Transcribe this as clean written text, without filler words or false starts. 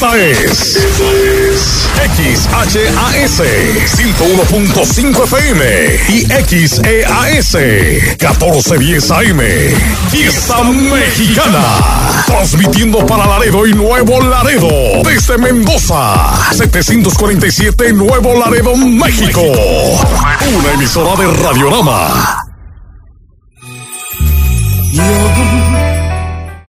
Esta es XHAS 101.5 FM y XEAS 1410 AM. Fiesta Mexicana. Transmitiendo para Laredo y Nuevo Laredo. Desde Mendoza, 747 Nuevo Laredo, México. Una emisora de Radiorama.